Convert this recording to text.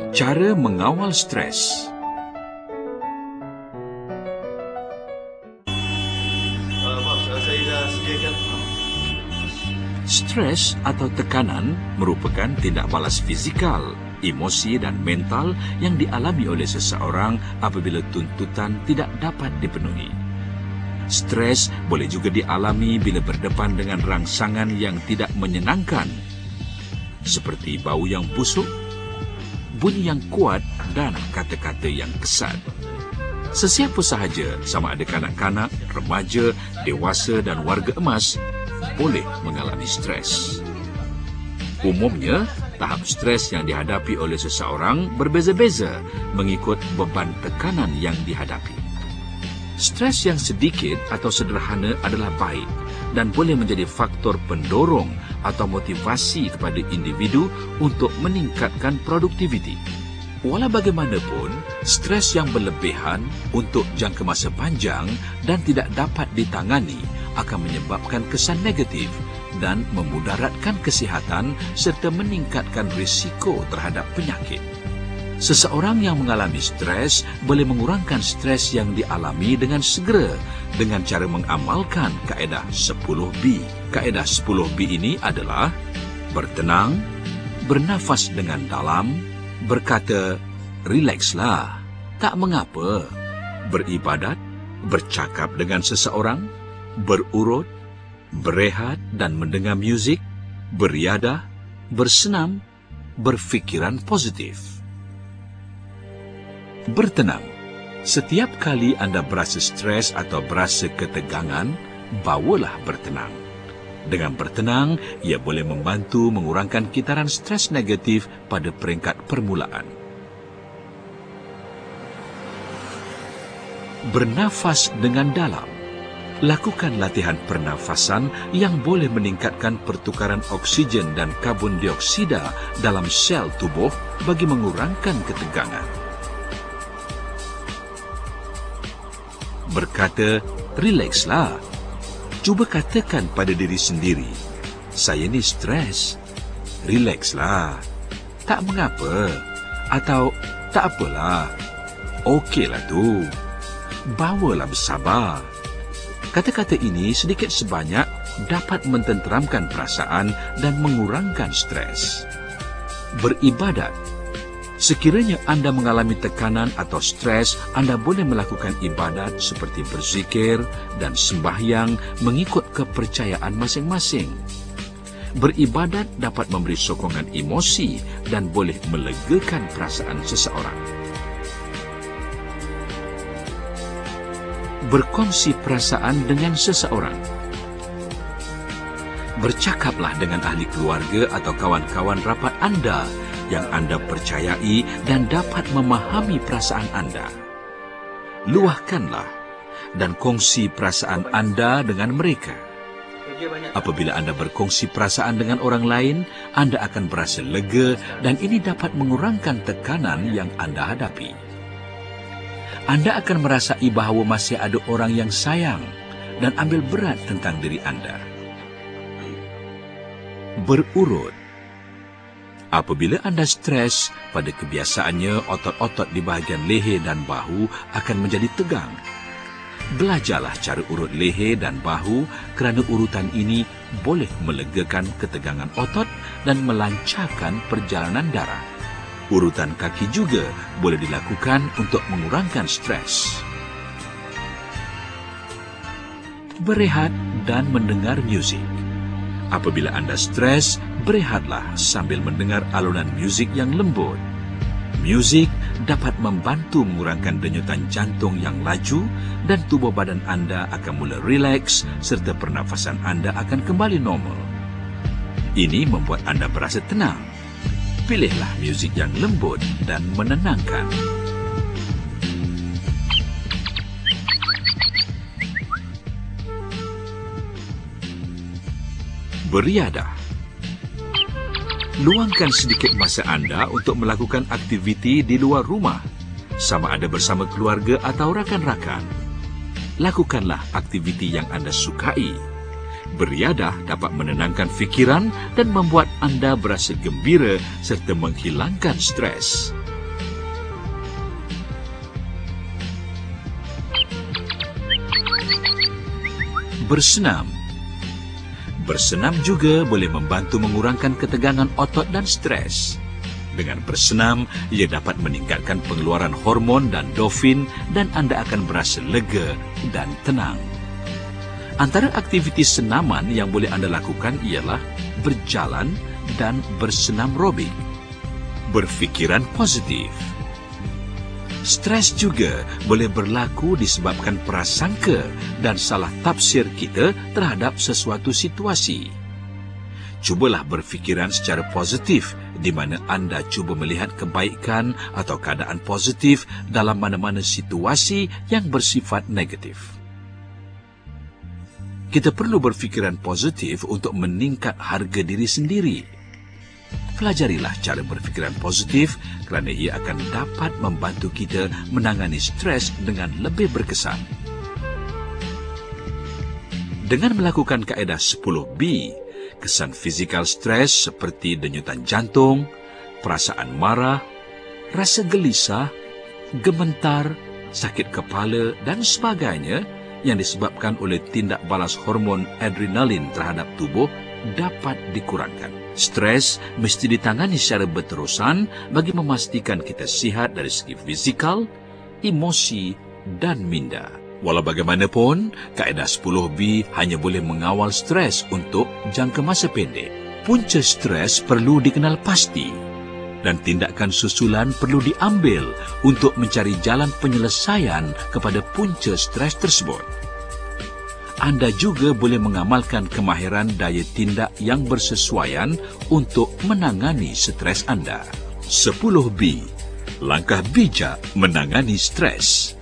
Cara mengawal stres. Saya dah sediakan. Stres atau tekanan merupakan tindak balas fizikal, emosi dan mental yang dialami oleh seseorang apabila tuntutan tidak dapat dipenuhi. Stres boleh juga dialami bila berdepan dengan rangsangan yang tidak menyenangkan, seperti bau yang busuk, bunyi yang kuat dan kata-kata yang kesat. Sesiapa sahaja, sama ada kanak-kanak, remaja, dewasa dan warga emas, boleh mengalami stres. Umumnya, tahap stres yang dihadapi oleh seseorang berbeza-beza mengikut beban tekanan yang dihadapi. Stres yang sedikit atau sederhana adalah baik dan boleh menjadi faktor pendorong atau motivasi kepada individu untuk meningkatkan produktiviti. Walau bagaimanapun, stres yang berlebihan untuk jangka masa panjang dan tidak dapat ditangani akan menyebabkan kesan negatif dan memudaratkan kesihatan serta meningkatkan risiko terhadap penyakit. Seseorang yang mengalami stres boleh mengurangkan stres yang dialami dengan segera dengan cara mengamalkan kaedah 10B. Kaedah 10B ini adalah bertenang, bernafas dengan dalam, berkata, "Rilekslah, tak mengapa," beribadat, bercakap dengan seseorang, berurut, berehat dan mendengar muzik, beriadah, bersenam, berfikiran positif. Bertenang. Setiap kali anda berasa stres atau berasa ketegangan, bawalah bertenang. Dengan bertenang, ia boleh membantu mengurangkan kitaran stres negatif pada peringkat permulaan. Bernafas dengan dalam. Lakukan latihan pernafasan yang boleh meningkatkan pertukaran oksigen dan karbon dioksida dalam sel tubuh bagi mengurangkan ketegangan. Berkata, "Rilekslah." Cuba katakan pada diri sendiri, "Saya ni stres." "Rilekslah." "Tak mengapa." Atau "Tak apalah." "Okeylah tu." "Bawalah bersabar." Kata-kata ini sedikit sebanyak dapat mententeramkan perasaan dan mengurangkan stres. Beribadat. Sekiranya anda mengalami tekanan atau stres, anda boleh melakukan ibadat seperti berzikir dan sembahyang mengikut kepercayaan masing-masing. Beribadat dapat memberi sokongan emosi dan boleh melegakan perasaan seseorang. Berkongsi perasaan dengan seseorang. Bercakaplah dengan ahli keluarga atau kawan-kawan rapat anda yang anda percayai dan dapat memahami perasaan anda. Luahkanlah dan kongsi perasaan anda dengan mereka. Apabila anda berkongsi perasaan dengan orang lain, anda akan berasa lega dan ini dapat mengurangkan tekanan yang anda hadapi. Anda akan merasai bahawa masih ada orang yang sayang dan ambil berat tentang diri anda. Berurut. Apabila anda stres, pada kebiasaannya otot-otot di bahagian leher dan bahu akan menjadi tegang. Belajarlah cara urut leher dan bahu kerana urutan ini boleh melegakan ketegangan otot dan melancarkan perjalanan darah. Urutan kaki juga boleh dilakukan untuk mengurangkan stres. Berehat dan mendengar muzik. Apabila anda stres, berehatlah sambil mendengar alunan muzik yang lembut. Muzik dapat membantu mengurangkan denyutan jantung yang laju dan tubuh badan anda akan mula rileks serta pernafasan anda akan kembali normal. Ini membuat anda berasa tenang. Pilihlah muzik yang lembut dan menenangkan. Beriadah. Luangkan sedikit masa anda untuk melakukan aktiviti di luar rumah, sama ada bersama keluarga atau rakan-rakan. Lakukanlah aktiviti yang anda sukai. Beriadah dapat menenangkan fikiran dan membuat anda berasa gembira serta menghilangkan stres. Bersenam. Bersenam juga boleh membantu mengurangkan ketegangan otot dan stres. Dengan bersenam, ia dapat meningkatkan pengeluaran hormon dan endorfin dan anda akan berasa lega dan tenang. Antara aktiviti senaman yang boleh anda lakukan ialah berjalan dan bersenam robik. Berfikiran positif. Stres juga boleh berlaku disebabkan prasangka dan salah tafsir kita terhadap sesuatu situasi. Cubalah berfikiran secara positif di mana anda cuba melihat kebaikan atau keadaan positif dalam mana-mana situasi yang bersifat negatif. Kita perlu berfikiran positif untuk meningkat harga diri sendiri. Pelajarilah cara berfikiran positif kerana ia akan dapat membantu kita menangani stres dengan lebih berkesan. Dengan melakukan kaedah 10B, kesan fizikal stres seperti denyutan jantung, perasaan marah, rasa gelisah, gemetar, sakit kepala dan sebagainya yang disebabkan oleh tindak balas hormon adrenalin terhadap tubuh dapat dikurangkan. Stres mesti ditangani secara berterusan bagi memastikan kita sihat dari segi fizikal, emosi dan minda. Walau bagaimanapun, kaedah 10B hanya boleh mengawal stres untuk jangka masa pendek. Punca stres perlu dikenal pasti dan tindakan susulan perlu diambil untuk mencari jalan penyelesaian kepada punca stres tersebut. Anda juga boleh mengamalkan kemahiran daya tindak yang bersesuaian untuk menangani stres anda. 10B. Langkah bijak menangani stres.